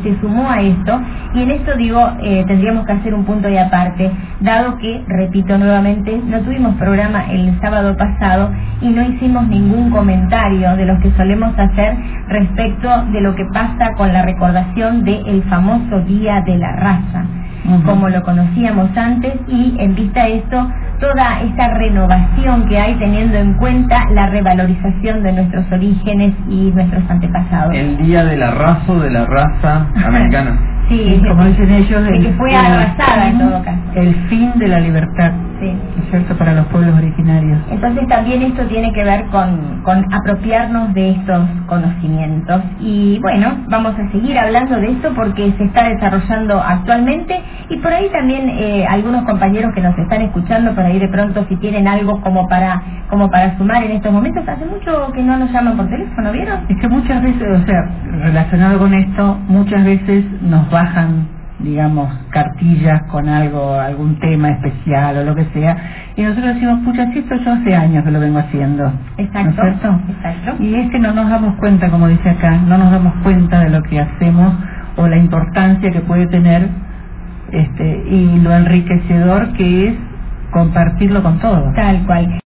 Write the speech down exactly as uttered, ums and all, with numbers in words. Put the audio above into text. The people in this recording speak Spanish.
se sumó a esto, y en esto digo, eh, tendríamos que hacer un punto y aparte, dado que, repito nuevamente, no tuvimos programa el sábado pasado y no hicimos ningún comentario de los que solemos hacer respecto de lo que pasa con la recordación del famoso Día de la Raza, uh-huh. como lo conocíamos antes, y en vista de esto, toda esta renovación que hay teniendo en cuenta la revalorización de nuestros orígenes y nuestros antepasados. El Día de la Raza, de la raza americana. Sí, sí, como dicen ellos, de el, que fue el arrasada fin, en todo caso. El fin de la libertad, sí. ¿no es cierto?, para los pueblos originarios. Entonces también esto tiene que ver con, con apropiarnos de estos conocimientos. Y bueno, vamos a seguir hablando de esto porque se está desarrollando actualmente, y por ahí también eh, algunos compañeros que nos están escuchando, por ahí de pronto si tienen algo como para como para sumar en estos momentos. Hace mucho que no nos llaman por teléfono, ¿vieron? Es que muchas veces, o sea, relacionado con esto, muchas veces nos bajan, digamos, cartillas con algo, algún tema especial o lo que sea, y nosotros decimos, pucha, si esto yo hace años que lo vengo haciendo. Exacto, ¿no es cierto? Exacto. Y es que no nos damos cuenta, como dice acá, no nos damos cuenta de lo que hacemos o la importancia que puede tener, este, y lo enriquecedor que es compartirlo con todos. Tal cual.